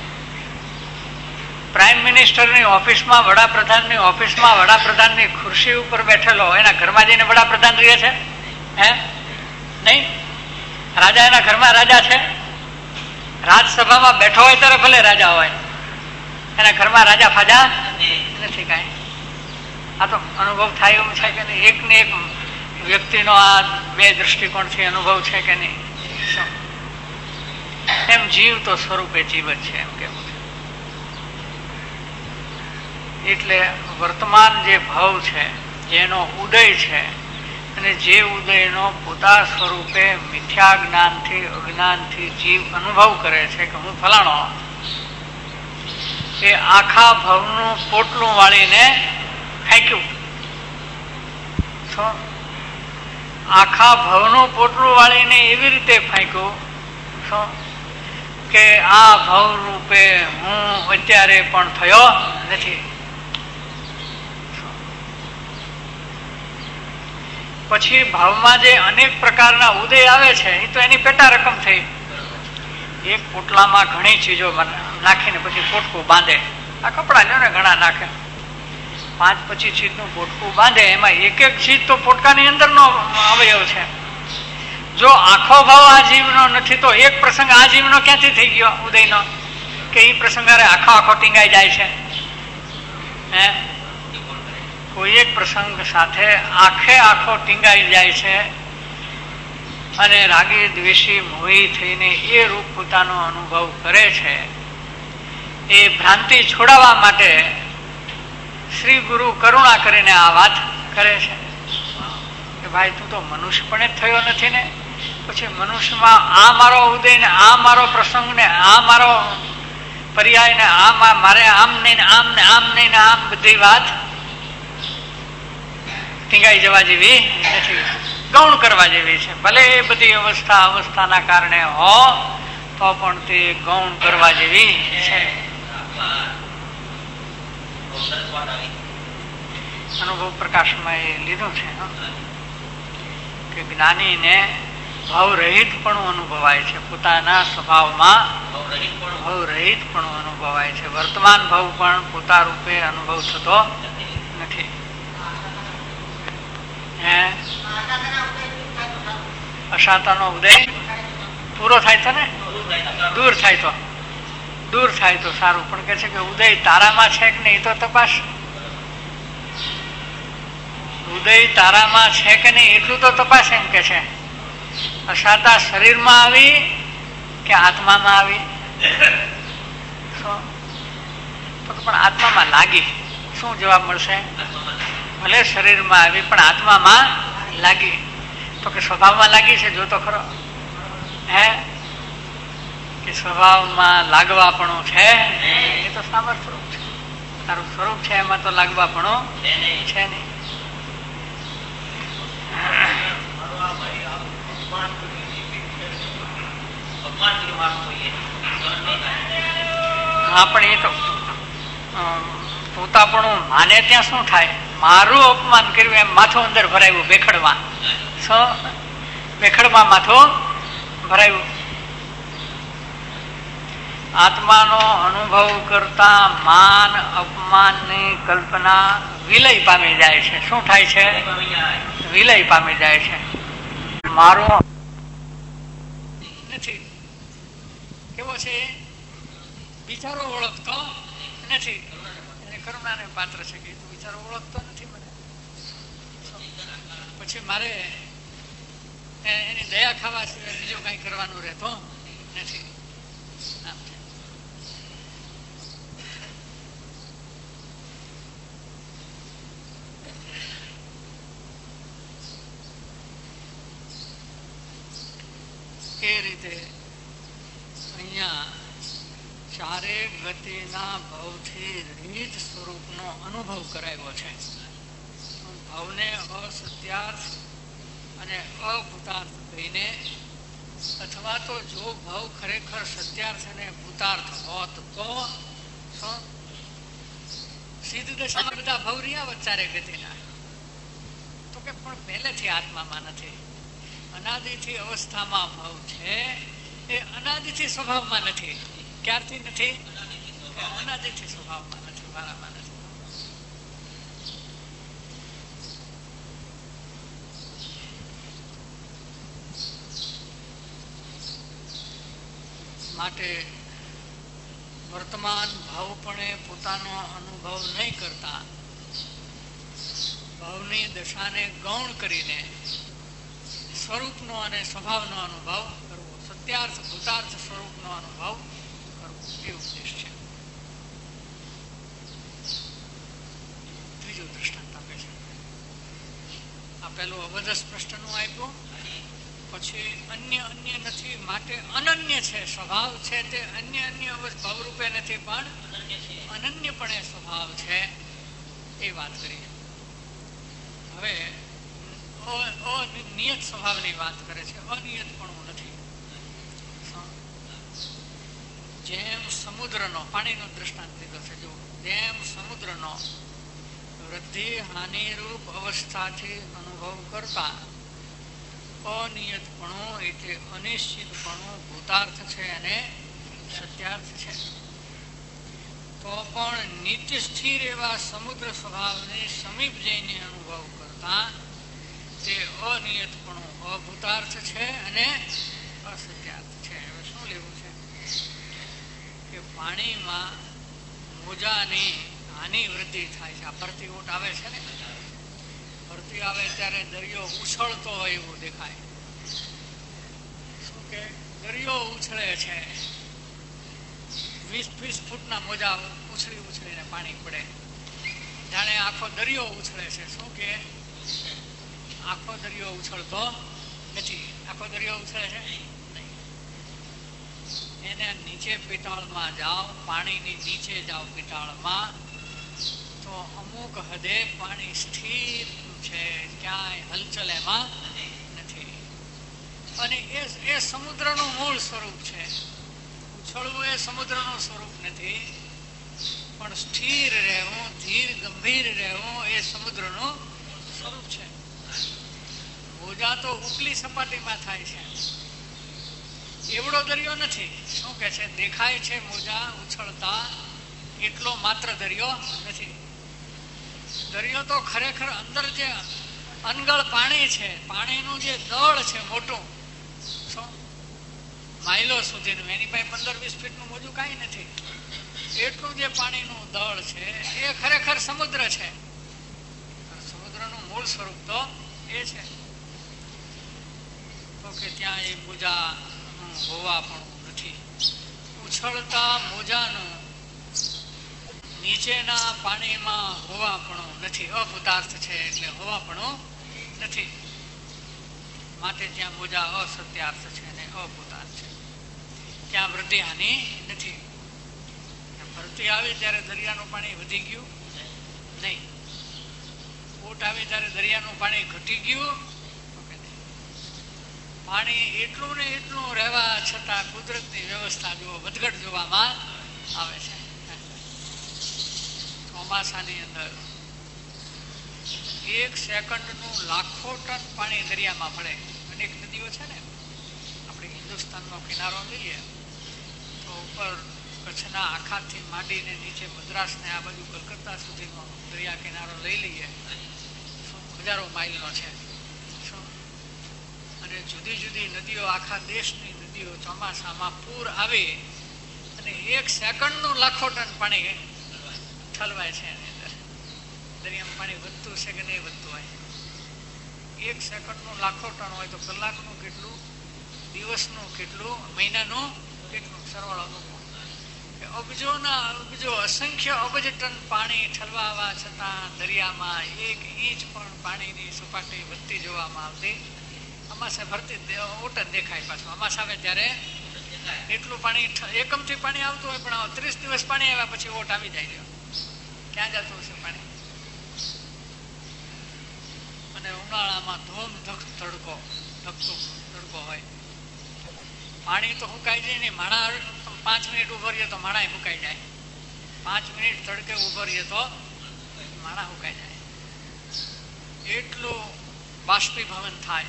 [SPEAKER 2] પ્રાઇમ મિનિસ્ટરની ઓફિસમાં, વડાપ્રધાનની ઓફિસમાં વડાપ્રધાનની ખુરશી ઉપર બેઠેલો એના ઘરમાં જઈને વડાપ્રધાન રહે છે? હે, નહીં. રાજા એના ઘરમાં રાજા છે. રાજસભામાં બેઠો હોય ત્યારે ભલે રાજા હોય, એના ઘરમાં રાજા ફાજા નથી કાંઈ. આ તો અનુભવ થાય એવું છે કે નહીં? એક ને એક વ્યક્તિનો આ બે દ્રષ્ટિકોણથી અનુભવ છે કે નહીં? એમ જીવ તો સ્વરૂપે જીવ જ છે એમ કેવું છે. એટલે વર્તમાન જે ભાવ છે, જેનો ઉદય છે, અને જે ઉદયનો પોતા સ્વરૂપે મિથ્યા જ્ઞાનથી, અજ્ઞાનથી જીવ અનુભવ કરે છે કે હું ફલાણો, એ આખા ભવનું પોટલું વાળીને ફેંક્યું. આખા ભવનું પોટલું વાળીને એવી રીતે ફેંક્યું કે આ ભવ રૂપે હું અત્યારે પણ થયો નથી. પછી ભાવમાં જે અનેક પ્રકારના ઉદય આવે છે એ તો એની પેટા રકમ થઈ. એક પોટલામાં ઘણી ચીજો નાખીને પછી પોટકું બાંધે. આ કપડા લ્યો ને ઘણા નાખે, પાંચ પચીસ ચીજનું પોટકું બાંધે, એમાં એક એક ચીજ તો પોટકાની અંદરનો અવયવ છે. જો આખો ભાવ આ જીવનો નથી તો એક પ્રસંગ આ જીવનો ક્યાંથી થઈ ગયો ઉદયનો કે એ પ્રસંગ આખો આખો ટીંગાઈ જાય છે? હે, કોઈ એક પ્રસંગ સાથે આખે આખો ટીંગાઈ જાય છે અને રાગી દ્વેષી મોહી થઈને એ રૂપ પોતાનો અનુભવ કરે છે. એ ભ્રાંતિ છોડાવવા માટે શ્રી ગુરુ કરુણા કરીને આ વાત કરે છે કે ભાઈ તું તો મનુષ્ય પણ જ થયો નથી ને, પછી મનુષ્યમાં આ મારો ઉદય ને આ મારો પ્રસંગ ને આ મારો પર્યાય ને આ મારે આમ નહીં ને આમ ને આમ નહીં ને આમ બધી વાત ટીંગાઈ જવા જેવી નથી, ગૌણ કરવા જેવી છે. ભલે એ બધી અવસ્થા અવસ્થાના કારણે હો તો પણ તે ગૌણ કરવા જેવી છે. અનુભવ પ્રકાશમાં એ લીધું છે કે જ્ઞાનીને ભાવ રહિત પણ અનુભવાય છે, પોતાના સ્વભાવમાં ભાવ રહિત પણ અનુભવાય છે. વર્તમાન ભાવ પણ પોતા રૂપે અનુભવ થતો નથી. અશાંતાનો ઉદય પૂરો થાય તો ને દૂર થાય તો દૂર થાય તો સારું, પણ કે છે કે ઉદય તારામાં છે કે નહીં તો તપાસ. ઉદય તારામાં છે કે નહીં એટલું તો તપાસ. એમ કે છે અશાંતા શરીરમાં આવી કે આત્મામાં આવી? તો પણ આત્મામાં લાગી. શું જવાબ મળશે? ભલે શરીરમાં આવી પણ આત્મામાં લાગી. તો કે સ્વભાવમાં લાગી છે, જો તો ખરો. હે, કે સ્વભાવમાં લાગવાપણું છે એ તો સામર સ્વરૂપ છે. તારું સ્વરૂપ છે એમાં તો લાગવાપણું છે નહીં. હા, પણ એ તો પોતાપણું માને ત્યાં શું થાય? મારું અપમાન કર્યું એમ માથું અંદર ભરાયું બેખડમાં. શું બેખડમાં માથું ભરાયું? આત્માનો અનુભવ કરતા માન અપમાનની કલ્પના વિલય પામી જાય છે. શું થાય છે? વિલય પામી જાય છે. મારો નથી કેવો છે? વિચારો ઓળખતો નથી. એને કરુણાને પાત્ર છે કે તું વિચારો ઓળખતો નથી મને, પછી મારે એની દયા ખાવા સિવાય બીજું કઈ કરવાનું રહેતો નથી. એ રીતે અહીંયા ચારે ગતિના ભાવથી રહિત સ્વરૂપનો અનુભવ કરાયો છે. ભાવને અસત્યાર્થ અને અભૂતાર્થ કહીને, અથવા તો જો ભાવ ખરેખર સત્યાર્થ અને ભૂતાર્થ હોત તો સિદ્ધ દશામાં બધા ભાવ રહ્યા વચારે ગતિના, તો કે પણ પહેલેથી આત્મામાં નથી. અનાદિથી અવસ્થામાં ભાવ છે એ અનાદિથી સ્વભાવમાં નથી. ક્યારથી નથી? અનાદિથી સ્વભાવમાં નથી, મારામાં નથી. માટે વર્તમાન ભાવપણે પોતાનો અનુભવ નહીં કરતા ભાવની દશાને ગૌણ કરીને સ્વરૂપનો અને સ્વભાવનો અનુભવ કરવો, સત્યાર્થ ભૂતાર્થ સ્વરૂપનો અનુભવ કરવો એ ઉપદેશ છે. ત્રીજું દૃષ્ટાંત આપે છે. આ પેલું અવધસ પ્રશ્નનું આપ્યું, પછી અન્ય અન્ય નથી માટે અનન્ય છે. સ્વભાવ છે તે અન્ય અન્ય ભાવરૂપે નથી પણ અનન્યપણે સ્વભાવ છે એ વાત કરી. હવે અનિયત સ્વભાવની વાત કરે છે. અનિયતપણું નથી. જેમ સમુદ્રનો, પાણીનો દૃષ્ટાંત લીધો છે. જો જેમ સમુદ્રનો વૃદ્ધિ હાનિરૂપ અવસ્થાથી અનુભવ કરતા અનિયતપણું એટલે અનિશ્ચિતપણું ભૂતાર્થ છે અને સત્યાર્થ છે, તો પણ નિત્ય સ્થિર એવા સમુદ્ર સ્વભાવને સમીપ જઈને અનુભવ કરતા તે અનિયતપણું અભૂતાર્થ છે અને અસત્યાર્થ છે. હવે શું લેવું છે કે પાણીમાં મોજાની હાનિ વૃદ્ધિ થાય છે. આ ભરતી ઊંટ આવે છે ને, ભરતી આવે ત્યારે દરિયો ઉછળતો હોય એવું દેખાય. શું કે દરિયો ઉછળે છે, વીસ વીસ ફૂટના મોજા ઉછળી ઉછળીને પાણી પડે, જાણે આખો દરિયો ઉછળે છે. શું કે આખો દરિયો ઉછળતો નથી. આખો દરિયો ઉછળે છે એને નીચે પિટાળમાં જાઓ, પાણીની નીચે જાઓ પિટાળમાં, તો અમુક હદે પાણી સ્થિર છે, ક્યાંય હલચલ એમાં નથી. અને એ એ સમુદ્રનું મૂળ સ્વરૂપ છે. ઉછળવું એ સમુદ્રનું સ્વરૂપ નથી, પણ સ્થિર રહેવું, ધીર ગંભીર રહેવું એ સમુદ્રનું સ્વરૂપ છે. મોજા તો ઉપલી સપાટીમાં થાય છે, એવડો દરિયો નથી. શું કે છે, દેખાય છે મોજા ઉછળતા, એટલો માત્ર દરિયો નથી. દરિયો તો ખરેખર અંદર જે અનગળ પાણી છે, પાણીનું જે દળ છે મોટું, શું માઇલો સુધીનું, એની પાસે પંદર વીસ ફીટનું મોજું કાંઈ નથી. એટલું જે પાણીનું દળ છે એ ખરેખર સમુદ્ર છે. સમુદ્રનું મૂળ સ્વરૂપ તો એ છે. તો કે ત્યાં એ મોજાનું હોવા પણ નથી. ઉછળતા મોજાનું નીચેના પાણીમાં હોવાપણું નથી. અભૂતાર્થ છે એટલે હોવાપણું નથી. માટે ત્યાં મોજા અસત્યાર્થ છે અને અભૂતાર્થ છે. ત્યાં વૃદ્ધિ હાનિ નથી. ભરતી આવી ત્યારે દરિયાનું પાણી વધી ગયું નહીં. ઊંટ આવી ત્યારે દરિયાનું પાણી ઘટી ગયું. પાણી એટલું ને એટલું રહેવા છતાં કુદરતની વ્યવસ્થા જો વધઘટ જોવામાં આવે છે. ચોમાસાની અંદર એક સેકન્ડનું લાખો ટન પાણી દરિયામાં પડે. અનેક નદીઓ છે ને, આપણે હિન્દુસ્તાનનો કિનારો લઈએ તો ઉપર કચ્છના આખાથી માંડીને નીચે મદ્રાસને આ બાજુ કલકત્તા સુધીનો દરિયા કિનારો લઈ લઈએ, હજારો માઇલનો છે. અને જુદી જુદી નદીઓ, આખા દેશની નદીઓ ચોમાસામાં પૂર આવે અને એક સેકન્ડનું લાખો ટન પાણી ઠલવાય છે. એની અંદર દરિયામાં પાણી વધતું છે કે નહીં વધતું હોય. એક સેકન્ડનું લાખો ટન હોય તો કલાકનું કેટલું, દિવસનું કેટલું, મહિનાનું કેટલું, સરવાળો મૂકો. અબજોના અબજો, અસંખ્ય અબજ ટન પાણી ઠલવાવા છતાં દરિયામાં એક ઇંચ પણ પાણીની સપાટી વધતી જોવામાં આવતી. અમાસા ભરતી ઓટ જ દેખાય. પાછું અમાસ આવે ત્યારે એટલું પાણી, એકમથી પાણી આવતું હોય પણ ત્રીસ દિવસ પાણી આવ્યા પછી ઓટ આવી જાય. ક્યાં જતું હશે પાણી? ઉનાળામાં ધોમ ધક તડકો ધકતો તડકો હોય, પાણી તો સુકાઈ જાય ને, માણા પાંચ મિનિટ ઉભો રહીએ તો માણા સુકાઈ જાય, પાંચ મિનિટ તડકે ઉભો રહીએ તો માણા સુકાઈ જાય, એટલું બાષ્પીભવન થાય,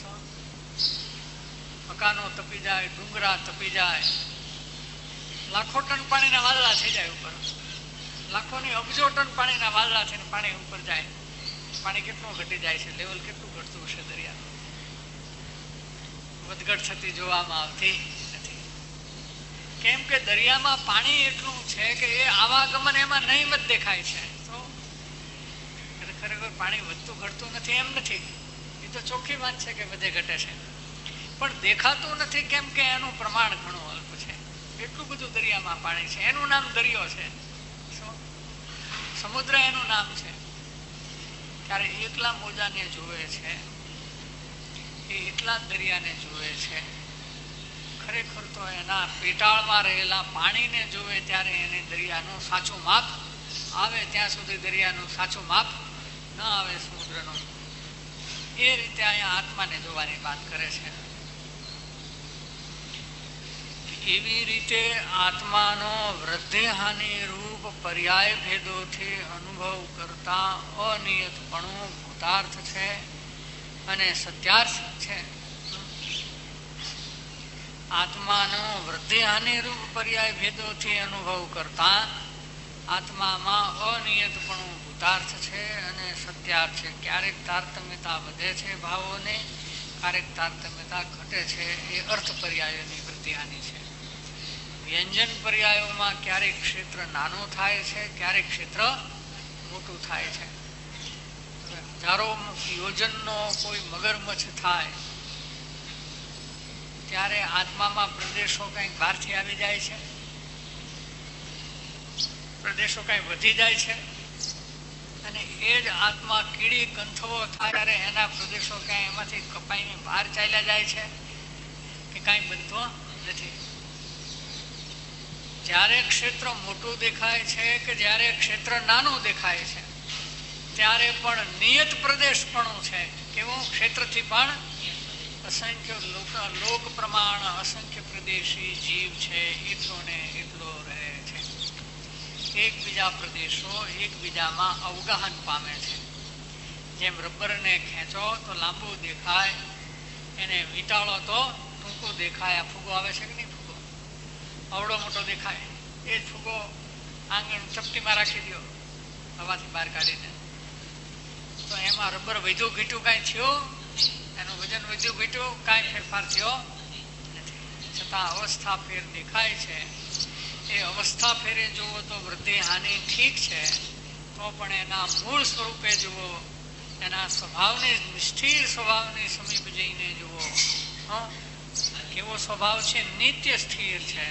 [SPEAKER 2] મકાનો તપી જાય, ડુંગરા તપી જાય, લાખો ટન પાણીના વાદળા થઈ જાય ઉપર, લાખોની અબજો ટન પાણીના વાદળા થઈને પાણી ઉપર જાય. પાણી કેટલું ઘટી જાય છે, લેવલ કેટલું ઘટતું હશે દરિયાનું, વધઘટ થતી જોવામાં આવતી નથી. કેમ કે દરિયામાં પાણી એટલું છે કે એ આવાગમન એમાં નહીમત દેખાય છે. તો ખરેખર પાણી વધતું ઘટતું નથી એમ નથી, એ તો ચોખ્ખી વાત છે કે વધે ઘટે છે, પણ દેખાતું નથી. કેમ કે એનું પ્રમાણ ઘણું અલ્પ છે, એટલું બધું દરિયામાં પાણી છે. એનું નામ દરિયો છે, સમુદ્ર એનું નામ છે. ત્યારે એકલા મોજાને જુએ છે, એ એટલા દરિયાને જુએ છે. ખરેખર તો એના પેટાળમાં રહેલા પાણીને જુએ ત્યારે એને દરિયાનું સાચું માપ આવે, ત્યાં સુધી દરિયાનું સાચું માપ ન આવે સમુદ્રનું. એ રીતે અહીંયા આત્માને જોવાની વાત કરે છે. એવી રીતે આત્માનો વૃદ્ધિહાનિ રૂપ પર્યાય ભેદોથી અનુભવ કરતા અનિયતપણું ભૂતાર્થ છે અને સત્યાર્થ છે. આત્માનો વૃદ્ધિહાનિ રૂપ પર્યાય ભેદોથી અનુભવ કરતા આત્મામાં અનિયતપણું ભૂતાર્થ છે અને સત્યાર્થ છે. ક્યારેક તારતમ્યતા વધે છે ભાવોને, ક્યારેક તારતમ્યતા ઘટે છે. એ અર્થ પર્યાયોની વૃદ્ધિહાનિ છે. વ્યંજન પર્યાયોમાં ક્યારેક ક્ષેત્ર નાનું થાય છે, ક્યારેક ક્ષેત્ર મોટું થાય છે. હજારો યોજનનો કોઈ મગરમચ્છ થાય ત્યારે આત્મામાં પ્રદેશો કંઈક બહારથી આવી જાય છે, પ્રદેશો કંઈ વધી જાય છે, અને એ જ આત્મા કીડી કંથવો થાય ત્યારે એના પ્રદેશો ક્યાંય એમાંથી કપાઈને બહાર ચાલ્યા જાય છે કે કાંઈ બનતો નથી. જ્યારે ક્ષેત્ર મોટું દેખાય છે કે જ્યારે ક્ષેત્ર નાનું દેખાય છે ત્યારે પણ નિયત પ્રદેશપણું છે. કેવું? ક્ષેત્રથી પણ અસંખ્ય લોક લોક પ્રમાણ અસંખ્ય પ્રદેશી જીવ છે, એટલો ને એટલો રહે છે. એકબીજા પ્રદેશો એકબીજામાં અવગાહન પામે છે. જેમ રબરને ખેંચો તો લાંબુ દેખાય, એને વીંટાળો તો ટૂંકું દેખાય. આ ફૂગો આવે છે કે નહીં? ફૂગો અવડો મોટો દેખાય, એ જ ફૂગો આંગણ ચપટીમાં રાખી દો હવાથી બહાર કાઢીને, તો એમાં રબર વધ્યું ઘીટ્યું કાંઈ થયું, એનું વજન વધ્યું ઘીટ્યું કાંઈ ફેરફાર થયો નથી. છતાં અવસ્થા ફેર દેખાય છે. એ અવસ્થા ફેરે જુઓ તો વૃદ્ધિ હાનિ ઠીક છે, તો પણ એના મૂળ સ્વરૂપે જુઓ, એના સ્વભાવને સ્થિર સ્વભાવની સમીપ જઈને જુઓ. કેવો સ્વભાવ છે? નિત્ય સ્થિર છે.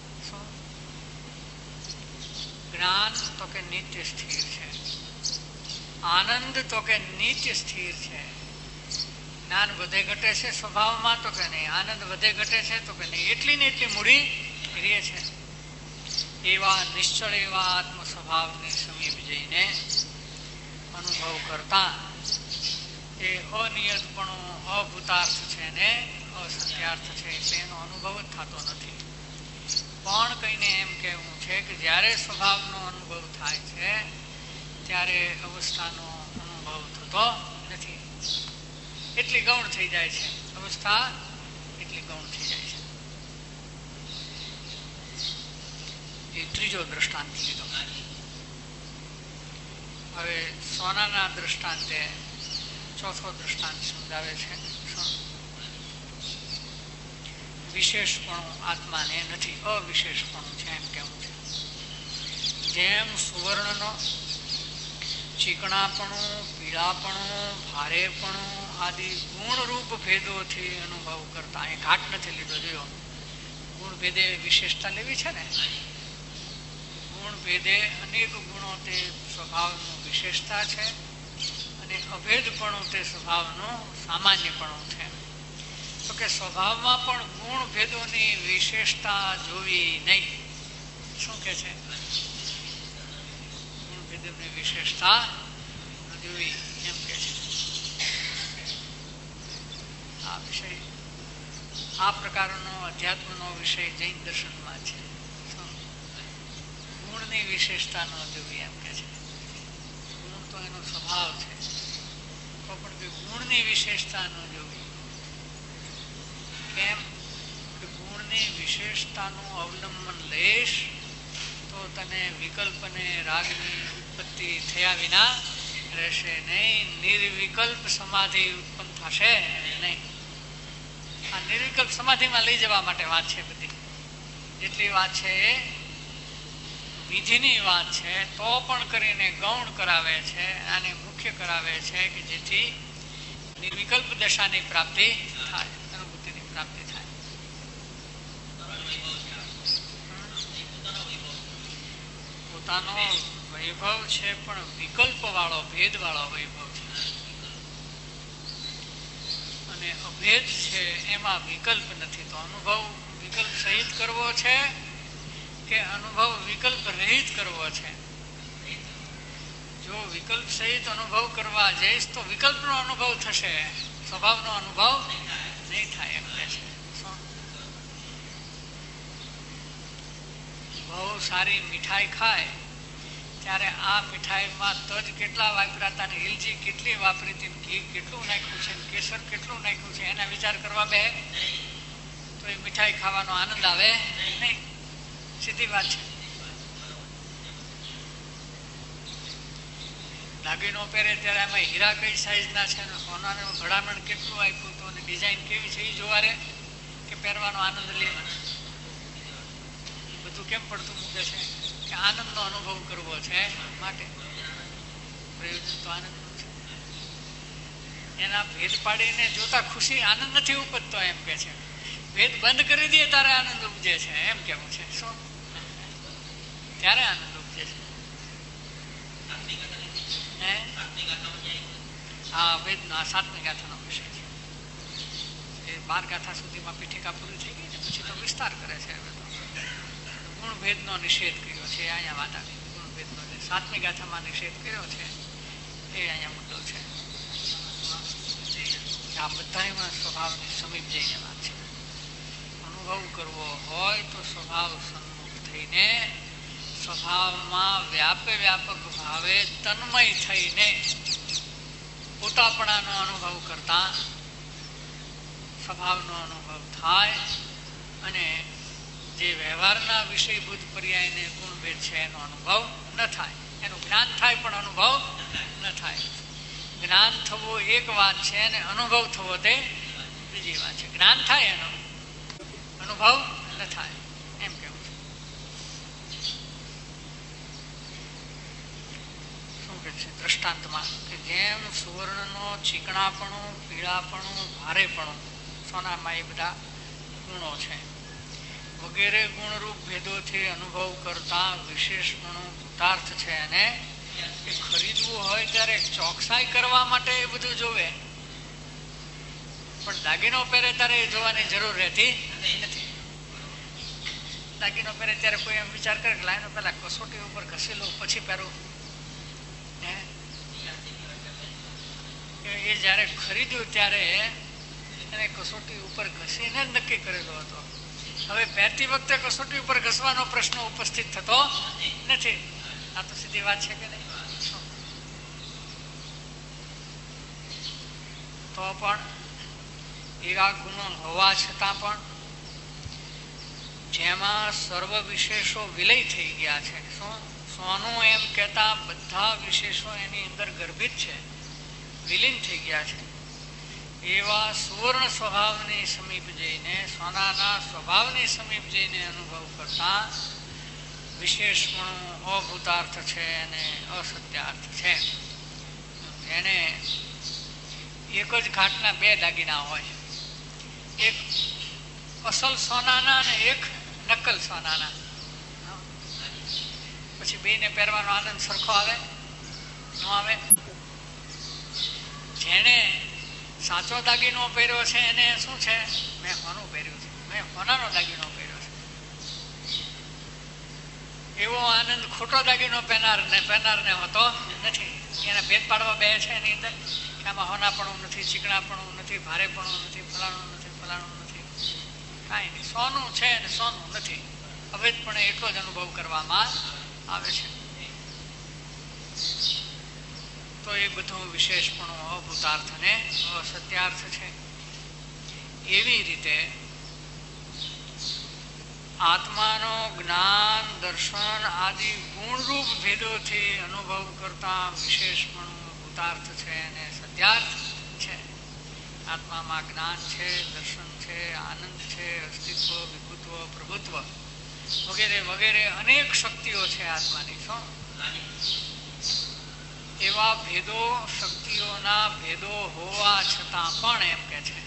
[SPEAKER 2] જ્ઞાન તો કે નિત્ય સ્થિર છે, આનંદ તો કે નિત્ય સ્થિર છે. જ્ઞાન વધે ઘટે છે સ્વભાવમાં તો કે નહીં, આનંદ વધે ઘટે છે તો કે નહીં, એટલી ને એટલી મૂડી રહે છે. એવા નિશ્ચળ એવા આત્મ સ્વભાવની સમીપ જઈને અનુભવ કરતા એ અનિયતપણું અભૂતાર્થ છે ને અસત્યાર્થ છે, એટલે એનો અનુભવ જ થતો નથી. પણ કહીને એમ કહેવું છે કે જ્યારે સ્વભાવનો અનુભવ થાય છે ત્યારે અવસ્થાનો અનુભવ થતો નથી. એટલી ગૌણ થઈ જાય છે અવસ્થા, એટલી ગૌણ થઈ જાય છે. એ ત્રીજો દ્રષ્ટાંત લીધો. હવે સોનાના દ્રષ્ટાંતે ચોથો દ્રષ્ટાંત સમજાવે છે. વિશેષપણું આત્માને નથી, અવિશેષપણું છે એમ કેવું છે. જેમ સુવર્ણનો ચીકણાપણું, પીળાપણું, ભારેપણું આદિ ગુણરૂપ ભેદોથી અનુભવ કરતા, એ ઘાટ નથી લીધો, જોયો. ગુણ ભેદે વિશેષતા લેવી છે ને. ગુણ ભેદે અનેક ગુણો તે સ્વભાવનું વિશેષતા છે અને અભેદપણું તે સ્વભાવનું સામાન્યપણું છે. તો કે સ્વભાવમાં પણ ગુણ ભેદોની વિશેષતા જોવી નહીં. શું કે છે? ગુણ ભેદોની વિશેષતા જોવી એમ કે છે. આ વિષય આ પ્રકારનો અધ્યાત્મનો વિષય જૈન દર્શનમાં છે. ગુણની વિશેષતા ન જોવી એમ કે છે. ગુણ તો એનો સ્વભાવ છે, તો પણ કે ગુણની વિશેષતા ન જોવી. કેમ કે ગુણની વિશેષતાનું અવલંબન લેશ તો તને વિકલ્પ અને રાગની ઉત્પત્તિ થયા વિના રહેશે નહીં. નિર્વિકલ્પ સમાધિ ઉત્પન્ન થશે નહીં. આ નિર્વિકલ્પ સમાધિમાં લઈ જવા માટે વાત છે. બધી જેટલી વાત છે એ વિધિની વાત છે, તો પણ કરીને ગૌણ કરાવે છે, આને મુખ્ય કરાવે છે કે જેથી નિર્વિકલ્પ દશાની પ્રાપ્તિ થાય, અનુભૂતિની પ્રાપ્તિ થાય. પોતાનો વૈભવ છે પણ વિકલ્પ વાળો, ભેદ વાળો વૈભવ છે. અને અભેદ છે એમાં વિકલ્પ નથી. તો અનુભવ વિકલ્પ સહિત કરવો છે કે અનુભવ વિકલ્પ રહિત કરવો છે? જો વિકલ્પ સહિત અનુભવ કરવા જઈશ તો વિકલ્પનો અનુભવ થશે, સ્વભાવનો અનુભવ નહીં થાય એમ કહે છે. બહુ સારી મીઠાઈ ખાય ત્યારે આ મીઠાઈમાં તજ કેટલા વાપર્યા હતા, હિલજી કેટલી વાપરી હતી, ઘી કેટલું નાખ્યું છે, કેસર કેટલું નાખ્યું છે, એના વિચાર કરવા બે તો એ મીઠાઈ ખાવાનો આનંદ આવે નહીં. સીધી વાત છે. દાગીનો પહેરે ત્યારે એમાં હીરા કઈ સાઈઝના છે, સોનાનું ભડામણ કેટલું આપ્યું હતું અને ડિઝાઇન કેવી છે એ જોવા રે કે પહેરવાનો આનંદ લે? બધું કેમ પડતું મૂકે છે કે આનંદનો અનુભવ કરવો છે માટે. પ્રયોજન તો આનંદનું છે. એના ભેદ પાડીને જોતા ખુશી આનંદ નથી ઉપજતો એમ કે છે. ભેદ બંધ કરી દે ત્યારે આનંદ ઉપજે છે એમ કેવું છે. શું? ત્યારે આનંદ ઉપજે છે. હા, વેદનો આ સાતમી ગાથાનો વિષય છે. એ બાર ગાથા સુધીમાં પીઠિકા પૂરી થઈ ગઈ ને પછી તો વિસ્તાર કરે છે. હવે તો ગુણભેદનો નિષેધ કર્યો છે અહીંયા વાત આવી. ગુણભેદનો સાતમી ગાથામાં નિષેધ કર્યો છે એ અહીંયા મુદ્દો છે. આ બધામાં સ્વભાવની સમીપ જઈને વાત છે. અનુભવ કરવો હોય તો સ્વભાવ સન્મુખ થઈને સ્વભાવમાં વ્યાપે વ્યાપક ભાવે તન્મય થઈને પોતાપણાનો અનુભવ કરતા સ્વભાવનો અનુભવ થાય અને જે વ્યવહારના વિષયભૂત પર્યાયને ગુણભેદ છે એનો અનુભવ ન થાય. એનું જ્ઞાન થાય પણ અનુભવ ન થાય. જ્ઞાન થવું એક વાત છે અને અનુભવ થવો તે બીજી વાત છે. જ્ઞાન થાય એનો અનુભવ ન થાય એમ કેવું છે. શું કે છે દ્રષ્ટાંતમાં કે જેમ સુવર્ણનો ચીકણાપણું, પીળાપણું, ભારેપણું, સોનામાં એ બધા ગુણો છે, વગેરે ગુણરૂપ ભેદોથી અનુભવ કરતા વિશેષ ગુણો ભૂતાર્થ છે. અને એ ખરીદવું હોય ત્યારે ચોકસાઈ કરવા માટે એ બધું જોવે, પણ દાગીનો પહેરે ત્યારે એ જોવાની જરૂર રહેતી નથી. દાગીનો પહેરે ત્યારે કોઈ એમ વિચાર કરે કે લાઈનો પહેલા કસોટી ઉપર ઘસી લઉં પછી પહેરું. એ જયારે ખરીદ્યું ત્યારે એને કસોટી ઉપર ઘસીને જ નક્કી કરેલો હતો. હવે પહેરતી વખતે કસોટી ઉપર ઘસવાનો પ્રશ્ન ઉપસ્થિત થતો નથી. આ તો સીધી વાત છે કે નહીં? તો પણ એવા ગુણો હોવા છતાં પણ જેમાં સર્વ વિશેષો વિલય થઈ ગયા છે, શું સોનું એમ કહેતા બધા વિશેષો એની અંદર ગર્ભિત છે, વિલીન થઈ ગયા છે, એવા સુવર્ણ સ્વભાવની સમીપ જઈને, સોનાના સ્વભાવની સમીપ જઈને અનુભવ કરતા વિશેષ ગુણો અભૂતાર્થ છે અને અસત્યાર્થ છે. એને એક જ ઘાટના બે દાગીના હોય, એક અસલ સોનાના અને એક નકલ સોનાના. પછી બેને પહેરવાનો આનંદ સરખો આવે ન આવે? જેને સાચો દાગીનો પહેર્યો છે એને શું છે, મેં હોનું પહેર્યું છે, મેં હોનાનો દાગીનો પહેર્યો છે. એવો આનંદ ખોટો દાગીનો પહેરનાર ને પહેરનાર ને હોતો નથી. એને ભેદ પાડવા બે છે એની અંદર કે આમાં હોનાપણું નથી, ચીકણાપણું નથી, નથી, ભારેપણું નથી, ફલાણું નથી, ફલાણું નથી, કાંઈ નહીં. સોનું છે અને સોનું નથી, અભેદપણે એટલો જ અનુભવ કરવામાં આવે છે. તો એ બધું વિશેષપણું અભૂતાર્થ અને અસત્યાર્થ છે. એવી રીતે આત્માનો જ્ઞાન, દર્શન આદિ ગુણરૂપ ભેદોથી અનુભવ કરતા વિશેષપણું ભૂતાર્થ છે અને સત્યાર્થ છે. આત્મામાં જ્ઞાન છે, દર્શન છે, આનંદ છે, અસ્તિત્વ, વિભુત્વ, પ્રભુત્વ વગેરે વગેરે અનેક શક્તિઓ છે આત્માની. શું એવા ભેદો, શક્તિઓના ભેદો હોવા છતાં પણ એમ કે છે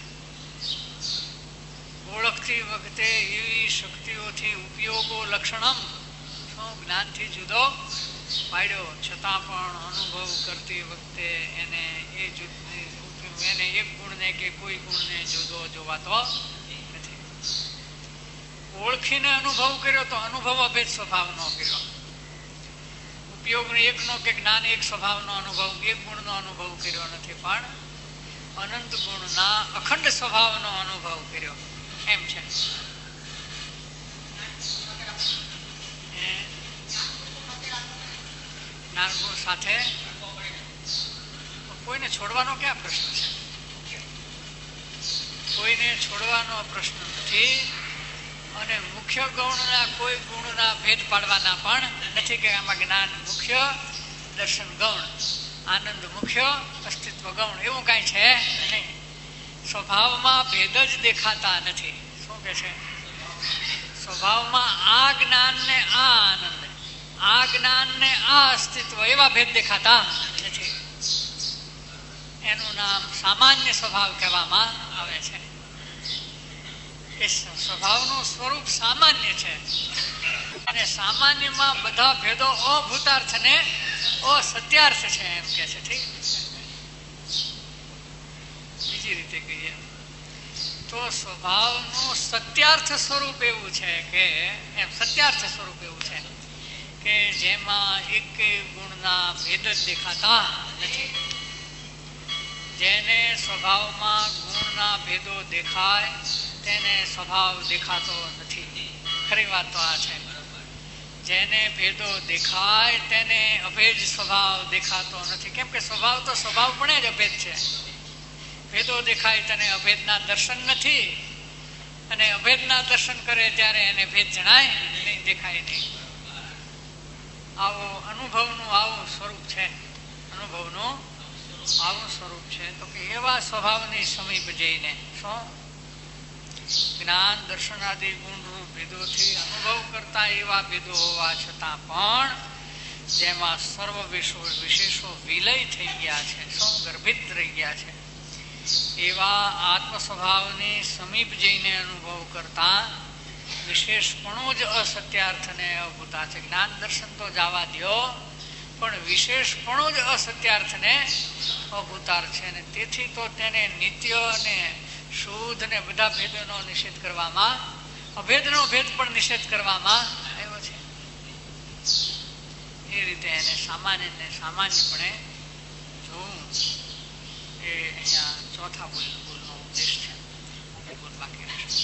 [SPEAKER 2] ઓળખતી વખતે એવી શક્તિઓથી ઉપયોગો લક્ષણમ, શું જ્ઞાનથી જુદો પાડ્યો છતાં પણ અનુભવ કરતી વખતે એને એ એને એક ગુણને કે કોઈ ગુણને જુદો જોવાતો નથી. ઓળખીને અનુભવ કર્યો તો અનુભવ અભેદ સ્વભાવનો કર્યો. ઉપયોગ એકનો કે જ્ઞાન એક સ્વભાવનો અનુભવ, એક ગુણનો અનુભવ કર્યો નથી, પણ અનંત ગુણના અખંડ સ્વભાવનો અનુભવ કર્યો એમ છે. જ્ઞાન ગુણ સાથે કોઈને છોડવાનો ક્યાં પ્રશ્ન છે? કોઈને છોડવાનો પ્રશ્ન નથી. અને મુખ્ય ગૌણના કોઈ ગુણના ભેદ પાડવાના પણ નથી કે આમાં જ્ઞાન મુખ્ય, દર્શન ગૌણ, આનંદ મુખ્ય, અસ્તિત્વ ગૌણ, એવું કાંઈ છે નહીં. સ્વભાવમાં ભેદ જ દેખાતા નથી. શું કે છે? સ્વભાવમાં આ જ્ઞાન ને આ આનંદ, આ જ્ઞાન ને આ અસ્તિત્વ એવા ભેદ દેખાતા નથી. એનું નામ સામાન્ય સ્વભાવ કહેવામાં આવે છે. એ સ્વભાવનું સ્વરૂપ સામાન્ય છે અને સામાન્યમાં બધા ભેદો અભૂતાર્થ ને અસત્યાર્થ છે એમ કે છે. ઠીક, બીજી રીતે કહીએ તો સ્વભાવનું સત્યાર્થ સ્વરૂપ એવું છે કે એમ સત્યાર્થ સ્વરૂપ એવું છે કે જેમાં એક ગુણના ભેદ જ દેખાતા નથી. જેને સ્વભાવમાં ગુણના ભેદો દેખાય તેને સ્વભાવ દેખાતો નથી. ખરી વાત તો આ છે. જેને ભેદો દેખાય તેને અભેદ સ્વભાવ દેખાતો નથી. કેમ કે સ્વભાવ તો સ્વભાવ પણ જ અભેદ છે. ભેદો દેખાય તેને અભેદના દર્શન નથી, અને અભેદના દર્શન કરે ત્યારે એને ભેદ જણાય નહીં, દેખાય નહીં. આવો અનુભવનું આવું સ્વરૂપ છે. અનુભવનું આવું સ્વરૂપ છે. તો કે એવા સ્વભાવની સમીપ જઈને શું જ્ઞાન, દર્શન આદિ ગુણરૂપ ભેદોથી અનુભવ કરતા એવા ભેદો હોવા છતાં પણ જેમાં સર્વ વિશેષો વિલય થઈ ગયા છે, શું ગર્ભિત રહી ગયા છે, એવા આત્મ સ્વભાવની સમીપ જઈને અનુભવ કરતા વિશેષપણું જ અસત્યાર્થ અને અભૂતા છે. જ્ઞાન દર્શન તો જવા દો, પણ વિશેષપણું જ અસત્યાર્થ ને અભૂતાર્થ છે. અને તેથી તો તેને નિત્ય અને શુદ્ધ ને બધા ભેદોનો નિષેધ કરવામાં, અભેદનો ભેદ પણ નિષેધ કરવામાં આવ્યો છે. એ રીતે એને સામાન્ય ને સામાન્યપણે જોવું એ અહીંયા ચોથા બોલનો ઉદ્દેશ છે. બાકી રહેશે.